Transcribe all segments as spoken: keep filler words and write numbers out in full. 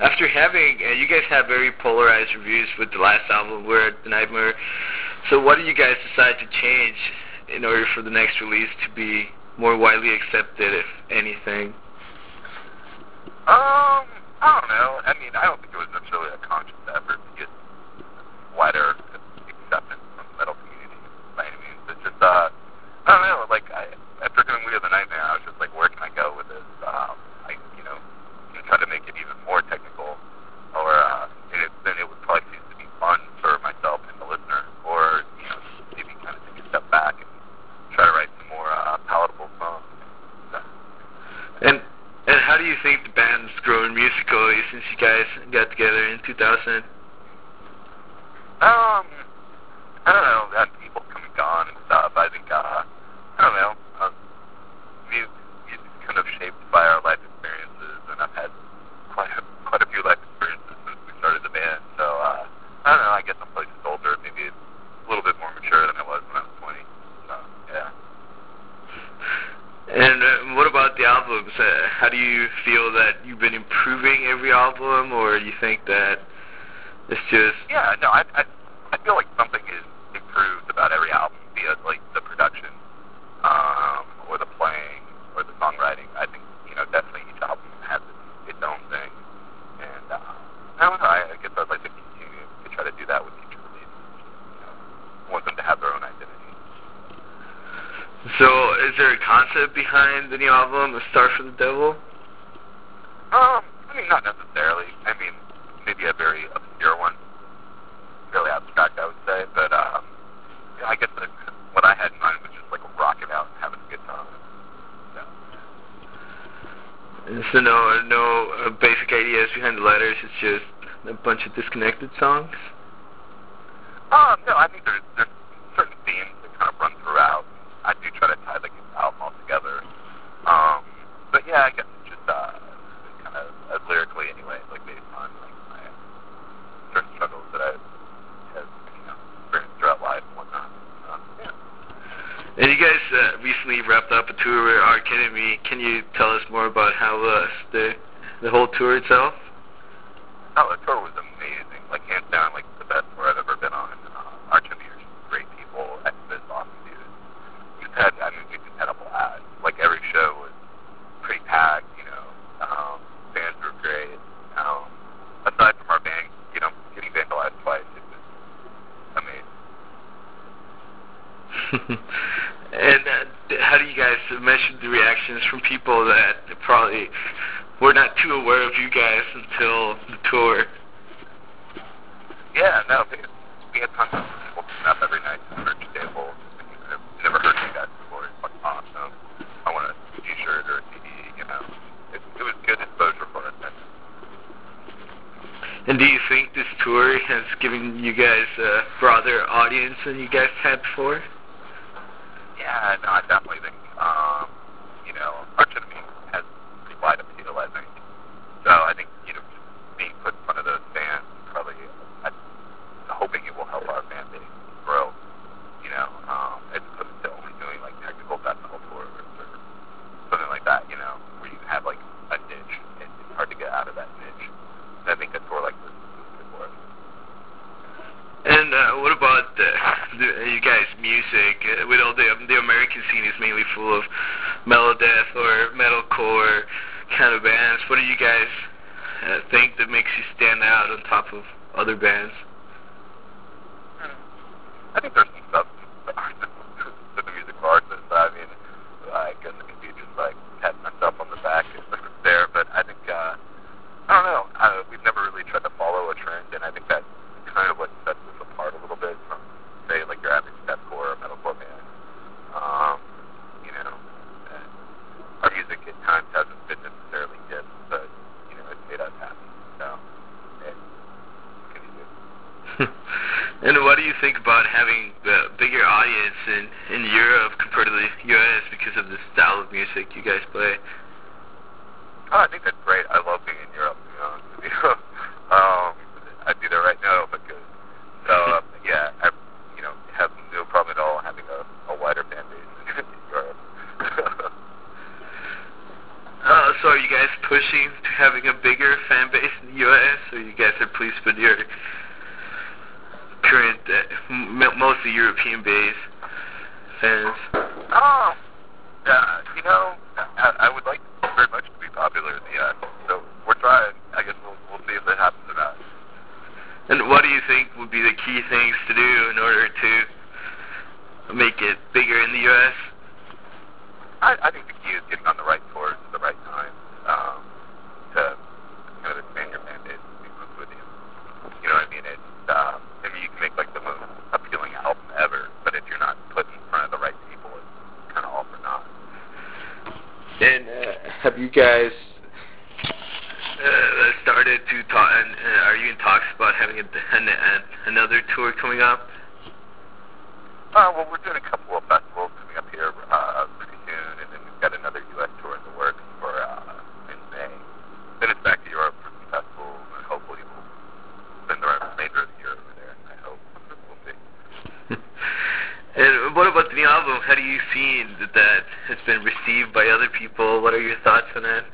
After having, uh, you guys have very polarized reviews with the last album, We're the Nightmare. So what do you guys decide to change in order for the next release to be more widely accepted, if anything? Um, I don't know. I mean, I don't think it was necessarily a conscious effort to get wider acceptance from the metal community by any means. It's just, uh, I don't know, like, I, after doing We Are the Nightmare, I was just like, where can I go with this? Um, I, you know, can try to make it even more technical, or, uh, it, then it would probably seem to be fun for myself and the listener, or, you know, maybe kind of take a step back and try to write some more, uh, palatable songs. So. And, and how do you think the band's grown musically since you guys got together in two thousand? Um, I don't know, that people come and gone and stuff. I think, uh, I don't know, uh, music, music's kind of shaped by our life experiences, and I've had quite a, quite a few life experiences since we started the band, so, uh, I don't know, I guess I'm probably just older, maybe a little bit more mature than I was when I was twenty, so, yeah. And uh, what about the albums? Uh, how do you feel that you've been improving every album, or you think that it's just... Yeah, no, I, I, I feel like something is improved about every album, be it like the production, um, or the playing, or the songwriting. I think, you know, definitely each album has its, its own thing, and, uh, I don't know, I, I guess I'd like to continue to try to do that with future releases, you know, I want them to have their own identity. So, is there a concept behind the new album, A Star for the Devil? Um, I mean, not necessarily. I mean, maybe a very obscure one, really abstract, I would say. But um, yeah, I guess the, what I had in mind was just like rocking out and having a good time. So, so no, no uh, basic ideas behind the letters. It's just a bunch of disconnected songs. Um, no, I think there's there's certain themes that kind of run throughout. I do try to tie like an album all together. Um, but yeah, I guess it's just uh, kind of uh, lyrically anyway, like based on like my certain struggles that I've have, you know, experienced throughout life and whatnot. Um, yeah. And you guys uh, recently wrapped up a tour with Arch Enemy. Can you tell us more about how uh, the the whole tour itself? Oh, the tour was amazing. Like hands down, like the best tour I've ever been on. Uh, Arch Enemy are just great people. Exodus, awesome dudes. Had, I mean, we just had a blast. Like, every show was pretty packed, you know. Um, bands were great. Um, aside from our band, you know, getting vandalized twice, it was amazing. And uh, how do you guys measure the reactions from people that probably were not too aware of you guys until the tour? Yeah, no, we, we had tons of people coming up every night to the merch table. Never heard you guys before. It's fucking awesome. I want a t-shirt or a C D, you know. It, it was good exposure for us. And do you think this tour has given you guys a broader audience than you guys had before? Yeah, no, I definitely think, um, you know, Arch Enemy has pretty wide appeal, I think. So I think, you know, just being put in front of those fans, probably, I'm hoping it will help our fan base grow. You know, um, as opposed to only doing like technical death metal tours or something like that, you know, where you have like a niche and it's hard to get out of that niche. And I think a tour like this is good for us. And uh, what about the, the, you guys' music? Uh, with all the the American scene is mainly full of melodeath or metalcore kind of bands. What do you guys uh, think that makes you stand out on top of other bands? I think there's some stuff to the musical artists. I mean, I guess it could be just like patting myself on the back if it's there, but I think, uh, I don't know, I, we've never really tried to follow a trend, and I think that's kind of what sets us apart a little bit from, say, like your average deathcore or metalcore band. Um, you know, our music at times hasn't been necessarily hip, but, you know, it's made us happy, so, it can be good. And what do you think about having a bigger audience in, in Europe compared to the U S because of the style of music you guys play? Oh, I think that's great. I love being in Europe, to be honest with you. um, I'd be there right now if I could. So, um, yeah, I, you know, have no problem at all having a, a wider fan base in Europe. uh, so are you guys pushing to having a bigger fan base in the U S? European-based fans? Oh, yeah, you know, I, I would like very much to be popular in the U S, so we're trying. I guess we'll, we'll see if that happens or not. And what do you think would be the key things to do in order to make it bigger in the U S? I, I think the key is getting on the right tours at the right time um, to kind of expand your fan base and be moved with you. You know what I mean? It's, uh, I mean, you can make like the most appealing album ever, but if you're not put in front of the right people, it's kind of all for naught. And uh, have you guys uh, started to talk, and uh, are you in talks about having a, an, an, another tour coming up? Uh, well, we're doing a couple of festivals coming up here uh, pretty soon, and then we've got another U S tour in the works for uh, in May. Then it's back to Europe for some festivals, and hopefully we'll spend the remainder of the year over there. I hope. We'll see. And what about the new album? How do you see that that has been received by other people? What are your thoughts on that?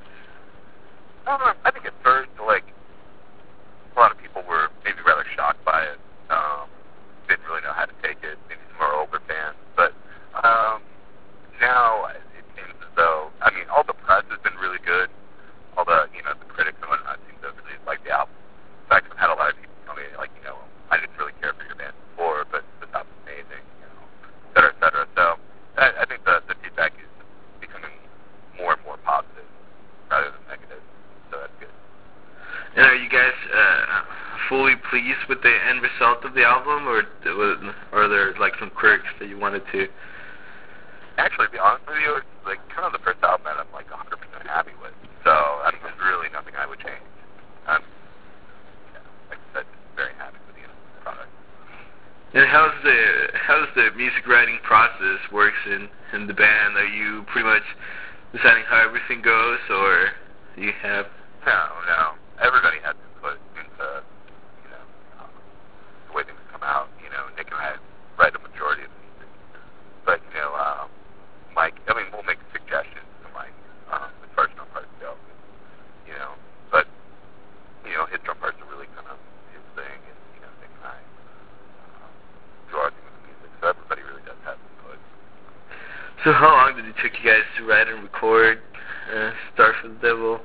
Um, I think at first, like, a lot of people were maybe rather shocked by it. Um, didn't really know how to take it. Maybe some of our older fans, but um, now it seems as though, I mean, all the press has been really good. All the, you know, the critics and whatnot seem to really like the album. In fact, I've had a lot of people tell me, like, you know, I didn't really care for your band before, but this album's amazing, you know, et cetera, et cetera. So I, I think the, the feedback is becoming more and more positive rather than negative. So that's good. And are you guys uh, fully pleased with the end result of the album, or are there like some quirks that you wanted to? Actually, to be honest with you, it's like kind of the first album that I'm like one hundred percent happy with. So I mean, there's really nothing I would change. I'm, yeah, like I said, just very happy with the end product. And how's the how's the music writing process works in in the band? Are you pretty much deciding how everything goes, or do you have? No, no. Everybody has input into, you know, uh, the way things come out. You know, Nick and I write a majority of the music. But, you know, um, Mike, I mean, we'll make suggestions to Mike um, as far as drum parts go. You know, but, you know, his drum parts are really kind of his thing. And, you know, Nick and I um, do our thing with the music. So everybody really does have input. So how long did it take you guys to write and record uh, Star for the Devil?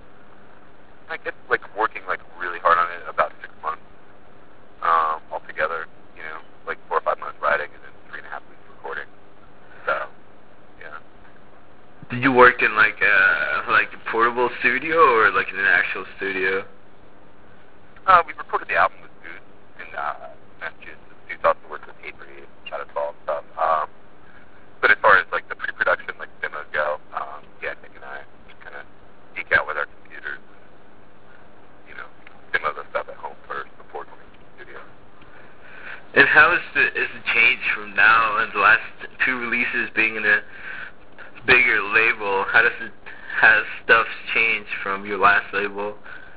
I guess, like, working, like, really hard on it about six months um, altogether, you know, like four or five months writing and then three and a half weeks recording. So, yeah. Did you work in, like, a, like a portable studio or, like, in an actual studio? Uh, we recorded the album with Goose in uh, Massachusetts. Goose also worked with Avery and Shadowfall and stuff. Um, but as far as, like, the pre-production, like, demos go, um, yeah, Nick and I just kind of geek out with our computers. Demo the stuff at home first before going to the studio. And how is the is the change from now and the last two releases being in a bigger label? How does it has stuff changed from your last label?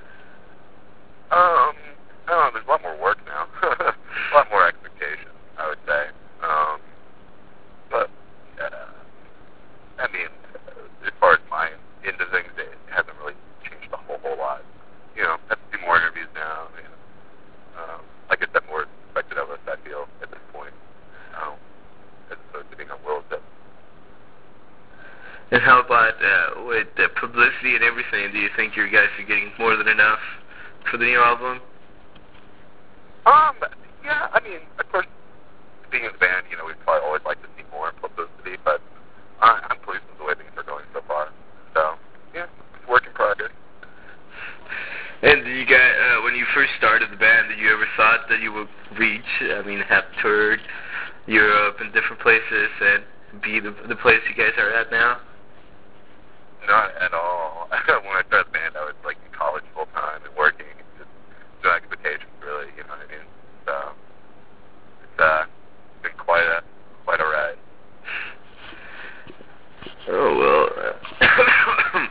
Um, oh, there's a lot more work now, a lot more expectations, I would say. Um, but uh, I mean, as far as my end of things, it hasn't really changed a whole whole lot. You know, I have to do more interviews now. And, um, like I said, more expected of us, I feel, at this point, um, as opposed to being on Will's Death. And how about uh, with the publicity and everything? Do you think you guys are getting more than enough for the new album? Um, yeah, I mean, of course, being in the band, you know, we'd probably always like to see more publicity, but uh, I'm pleased with the way things are going so far. So, yeah, it's work in progress. And did you guys, uh, when you first started the band, did you ever thought that you would reach, I mean, have toured Europe and different places and be the, the place you guys are at now? Not at all. When I started the band, I was like in college full time and working and just no expectations, really. You know what I mean? So it's uh, been quite a quite a ride. Oh well. Uh,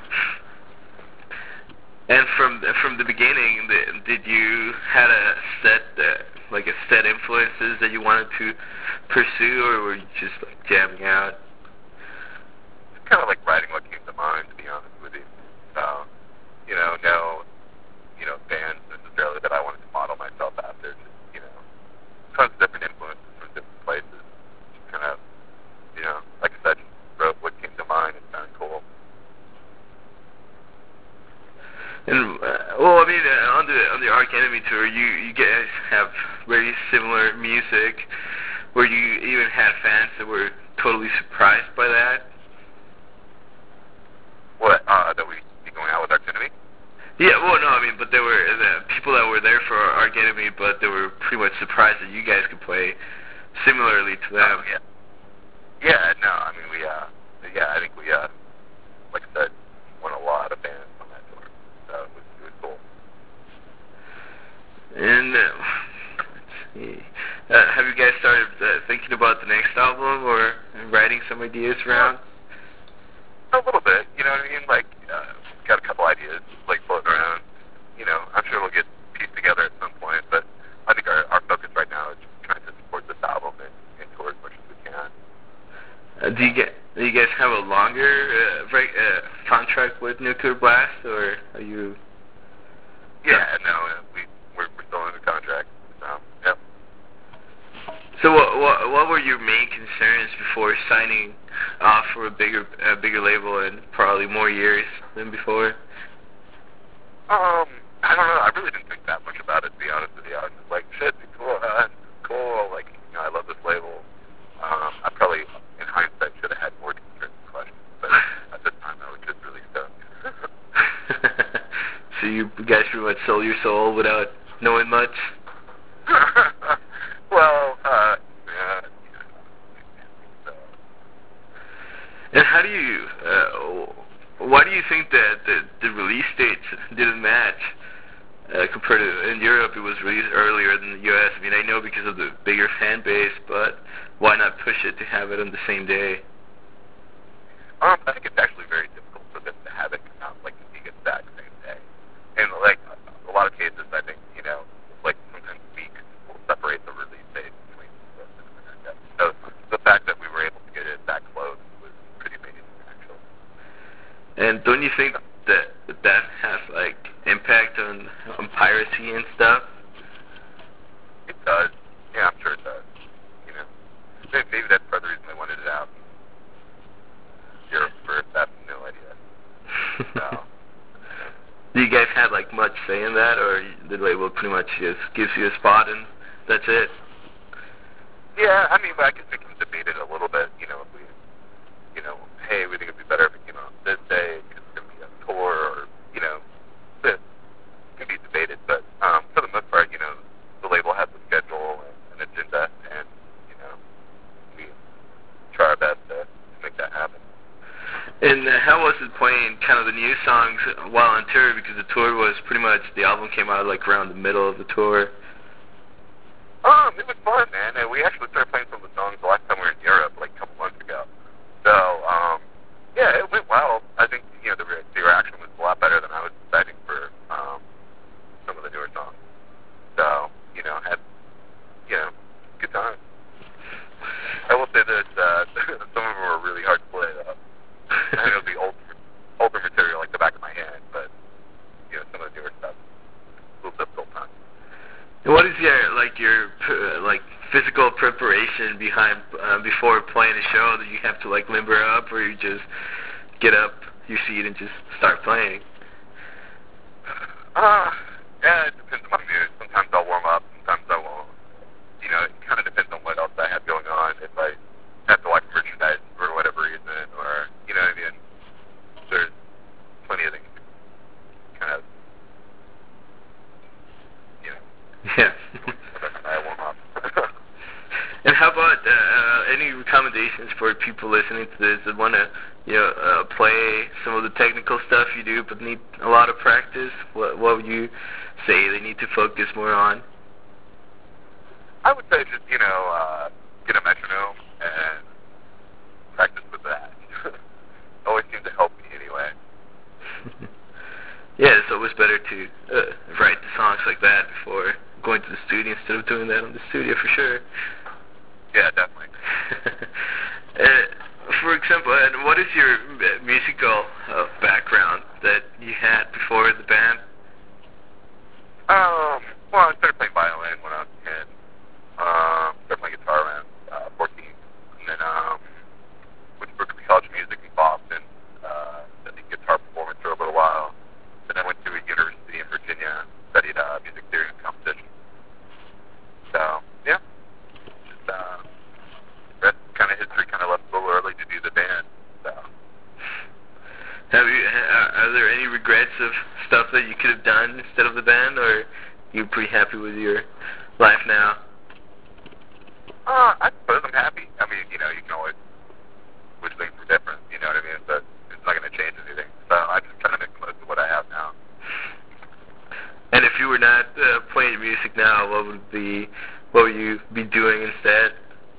and from from the beginning, the, did you had a set uh, like a set influences that you wanted to pursue, or were you just like jamming out? It's kind of like writing what came to mind, to be honest with you. So, you know, no, you know, bands necessarily that I wanted to model myself after. Just, you know, tons of different influences from different places. uh, on the on the Arch Enemy tour, you you guys have very similar music, where you even had fans that were totally surprised by that. What? Uh, that we be going out with Arch Enemy? Yeah, well, no, I mean, but there were the people that were there for Arch Enemy, but they were pretty much surprised that you guys could play similarly to them. Oh, yeah. Yeah, no, I mean, we, uh, yeah, I think we, uh, like I said, won a lot of fans on that tour, so it was, it was cool. And, uh, let's see, uh, have you guys started uh, thinking about the next album, or writing some ideas around? A little bit, you know what I mean, like, uh, got a couple ideas, like, floating around, you know, I'm sure we'll get pieced together at some point, but I think our, our focus right now is just trying to support this album and, and tour as much as we can. Uh, do you get, do you guys have a longer uh, break, uh, contract with Nuclear Blast, or are you? Yeah, no, uh, we we're, we're still in the contract. So, yep. So what, what what were your main concerns before signing off for a bigger a bigger label and probably more years than before? Um, I don't know. I really didn't think that much about it, to be honest with you. I was just like, shit, cool, uh, cool. Like, you know, I love this label. Um, I probably, in hindsight, should have had more concerns and questions, but at the time, I was just really stoked. So you guys pretty much sold your soul without knowing much? Well, uh, yeah, yeah. So. And how do you, uh, why do you think that the, the release dates didn't match? Uh, compared to, in Europe, it was released earlier than the U S I mean, I know because of the bigger fan base, but why not push it to have it on the same day? Um, I think it's actually very difficult for them to have it come out, like, the exact same day. And, like, a lot of cases, I think, you know, like, sometimes weeks will separate the release date between the U S and America. So the fact that we were able to get it that close was pretty amazing, actually. And don't you think that that has, like, impact on, on piracy and stuff? It does. Yeah, I'm sure it does. You know, maybe that's part of the reason they wanted it out. Europe first, I have no idea. So. Do you guys have, like, much say in that, or the label pretty much just gives you a spot and that's it? Yeah, I mean, I guess we can debate it a little bit. You know, if we, you know, hey, we think it'd be better if it came out this day because it's going to be a tour, or, you know, it can be debated. But um, for the most part, you know, the label has a schedule and an agenda, and, you know, we try our best to, to make that happen. And uh, how was it playing kind of the new songs while on tour? Because the tour was pretty much, the album came out like around the middle of the tour. Um, it was fun, man. And we actually started playing some of the songs the last time we were in Europe, like a couple months ago. So, um, yeah, it went well. I think, you know, the, re- the reaction was a lot better than I was expecting for um, some of the newer songs. So, you know, had, you know, good time. I will say that uh, some of them were really hard to play, though. I know the old, older material like the back of my hand, but, you know, some of the newer stuff, a little difficult time. What is your, like, your, uh, like, physical preparation behind, uh, before playing a show that you have to, like, limber up, or you just get up your seat and just start playing? Uh, yeah, it depends on my mood. Sometimes I'll warm up, sometimes I won't. You know, it kind of depends on what else I have going on. If I have to watch merchandise for whatever reason, or, you know what I mean, there's plenty of things kind of, you know, yeah. I warm up. And how about uh, any recommendations for people listening to this that want to, you know, uh, play some of the technical stuff you do but need a lot of practice? What, what would you say they need to focus more on? I would say just, you know, uh, get a metronome and practice with that. Always seems to help me anyway. Yeah, it's always better to uh, write the songs like that before going to the studio instead of doing that in the studio, for sure. Yeah, definitely. uh, for example, and what is your musical uh, background that you had before the band? Um, well, I started playing violin when I was ten. Um, started playing guitar around uh, fourteen. And then um, went to Berklee College of Music in Boston. Uh, studied guitar performance for a little while. Then I went to a university in Virginia of stuff that you could have done instead of the band, or you're pretty happy with your life now? Uh, I suppose I'm happy. I mean, you know, you can always wish things were different, you know what I mean? But it's not going to change anything. So I just kind of make the most of what I have now. And if you were not uh, playing music now, what would be, what would you be doing instead?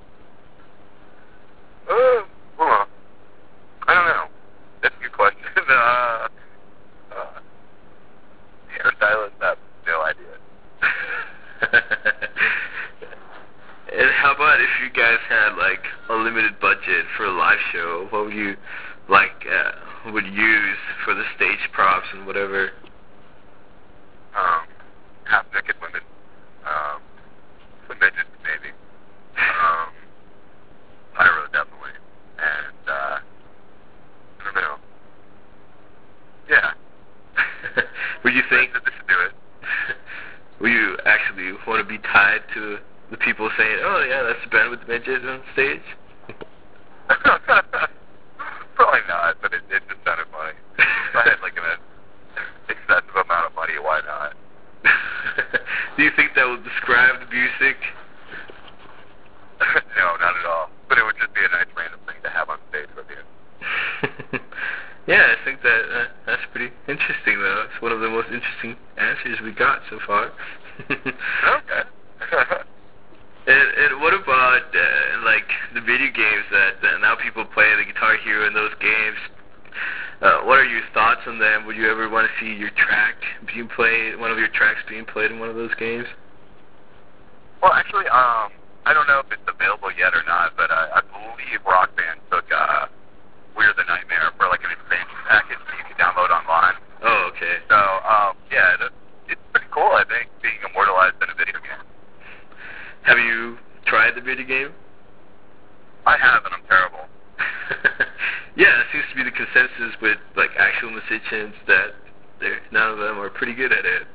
Uh, well, I don't know. That's a good question. uh, uh, hairstylist, I have no idea. And how about if you guys had like a limited budget for a live show? What would you like uh, would use for the stage props and whatever? Um, half naked women. Um, some midgets maybe. Um, pyro definitely. And uh, I don't know. Yeah. Would you think that they should do it? Would you actually want to be tied to the people saying, "Oh yeah, that's the band with the midgets on stage"? Probably not, but it, it just sounded funny. If I had like an excessive amount of money, why not? Do you think that would describe the music? No, not at all. But it would just be a nice random thing to have on stage with you. Yeah, I think that uh, that's pretty interesting, though. It's one of the most interesting answers we got so far. Okay. And, and what about uh, like the video games that uh, now people play, the Guitar Hero and those games? Uh, what are your thoughts on them? Would you ever want to see your track being played, one of your tracks being played in one of those games? Well, actually, um, I don't know if it's available yet or not, but uh, I believe Rock Band took uh, We're the Nightmare for like an expansion package that you can download online. Oh, okay. So, um, yeah, that's, it's pretty cool, I think, being immortalized in a video game. Have you tried the video game? I have, and I'm terrible. Yeah, it seems to be the consensus with like actual musicians that they're, none of them are pretty good at it.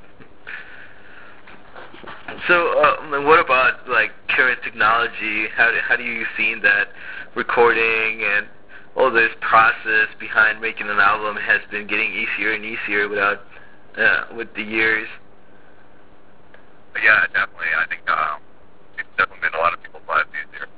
So, uh, what about like current technology? How do, how do you see that recording and all this process behind making an album has been getting easier and easier without uh, with the years? Yeah, definitely. I think um, it's definitely made a lot of people's lives easier.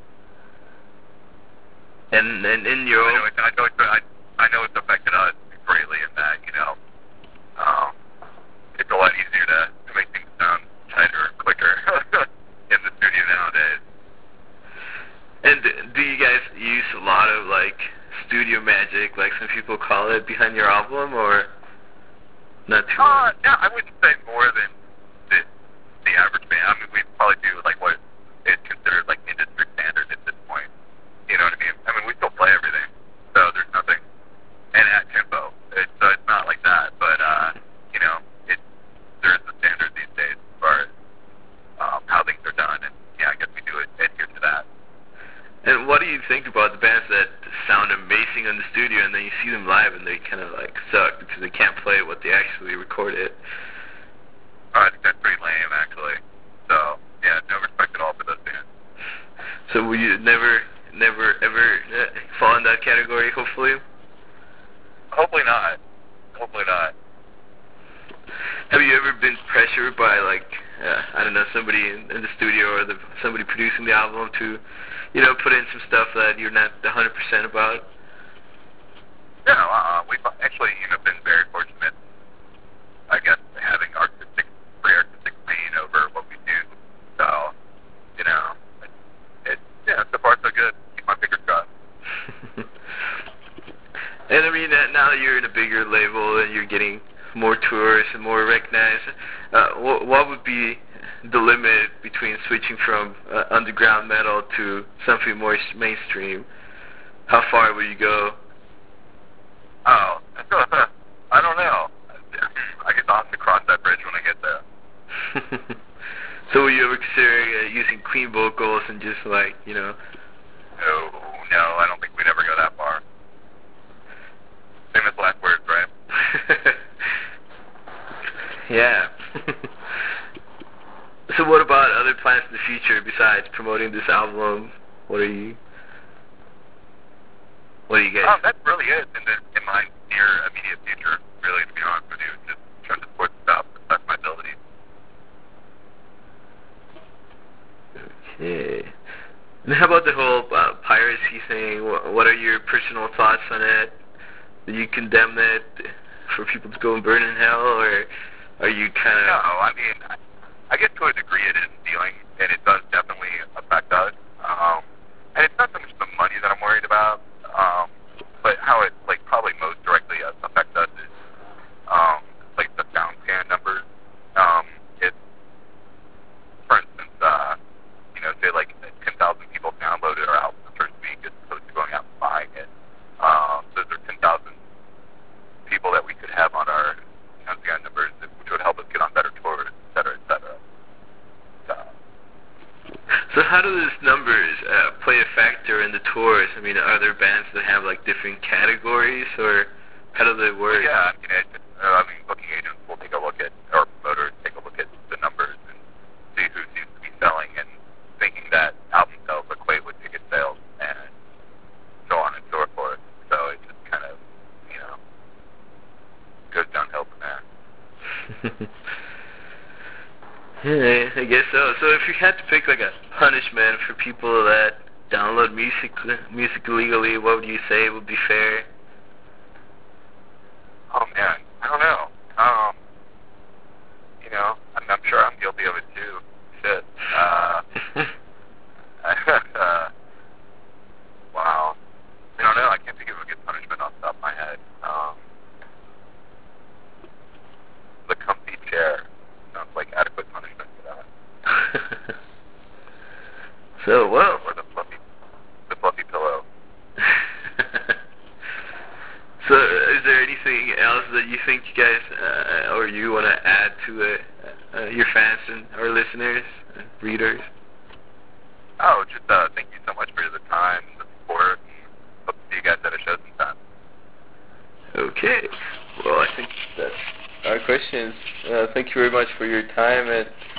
And and in your I know, it, I know, it's, I, I know it's affected us greatly in that, you know, um, it's a lot easier to, to make things sound tighter and quicker in the studio nowadays. And do you guys use a lot of like studio magic, like some people call it, behind your album, or not too Uh, much? no, I wouldn't say more than the, the average band. I mean, we probably do like what is considered like industry standard at this point. You know what I mean? I mean, we still play everything, so there's nothing, and at tempo. It's, so it's not like that, but, uh, you know, it, there's a standard these days as far as um, how things are done, and yeah, I guess we do it, adhere to that. And what do you think about the bands that sound amazing in the studio and then you see them live and they kind of like suck because they can't play what they actually recorded? Uh, I think that's pretty lame, actually. So, yeah, no respect at all for those bands. So will you never, never, ever uh, fall in that category, hopefully? Hopefully not. Hopefully not. Have you ever been pressured by, like, uh, I don't know, somebody in, in the studio or the, somebody producing the album to, you know, put in some stuff that you're not one hundred percent about? No, uh, we've actually, you know, been very fortunate, I guess, having artistic, free artistic reign over what we do. So, you know, it, it yeah, so far so good. Keep my fingers crossed. And I mean, uh, now that you're in a bigger label and you're getting more tours and more recognized, uh, what, what would be the limit between switching from uh, underground metal to something more mainstream? How far will you go? Oh, I don't know. I guess I'll have to cross that bridge when I get there. So will you ever consider uh, using clean vocals and just like, you know? No, no, I don't think we'd ever go that far. Famous last words, right? Yeah. So what about other plans in the future besides promoting this album? What are you, what do you guys? Um, that's really it in, the, in my near immediate future, really, to be honest with you. And how about the whole uh, piracy thing? What, what are your personal thoughts on it? Do you condemn it for people to go and burn in hell, or are you kind of... No, I mean, I, I guess to a degree it is stealing, and it does definitely affect us. Um, and it's not so much the money that I'm worried about, um, but how it, like, probably most directly affects us is, um, like, the SoundScan numbers. Um, it's, for instance, uh, you know, say, like, ten thousand people downloaded our album the first week as opposed to going out and buying it. Um, those are ten thousand people that we could have on our SoundScan numbers, which would help us get on better tours, et cetera, et cetera. So, so how do those numbers uh, play a factor in the tours? I mean, are there bands that have, like, different categories, or how do they work? Yeah, I mean, it, uh, I mean, booking agents will take a look at, or promoters take a look at the numbers and see who seems to be selling, and thinking that album sales equate with ticket sales, and so on and so forth. So it just kind of, you know, goes downhill from there. Yeah, I guess so. So if you had to pick like a punishment for people that download music music illegally, what would you say would be fair? Oh man, I don't know. Um, you know, I'm, I'm sure I'm guilty of it too. Shit. Uh, uh, wow. I don't know. I can't think of a good punishment off the top of my head. Um, the comfy chair sounds like adequate punishment for that. So, well. Or the fluffy, the fluffy pillow. So, is there anything else that you think you guys, uh, or you want to add to uh, uh, your fans and our listeners, and readers? Oh, just uh, thank you so much for the time and the support, and hope to see you guys at a show sometime. Okay. Well, I think that's our questions. Uh, thank you very much for your time, and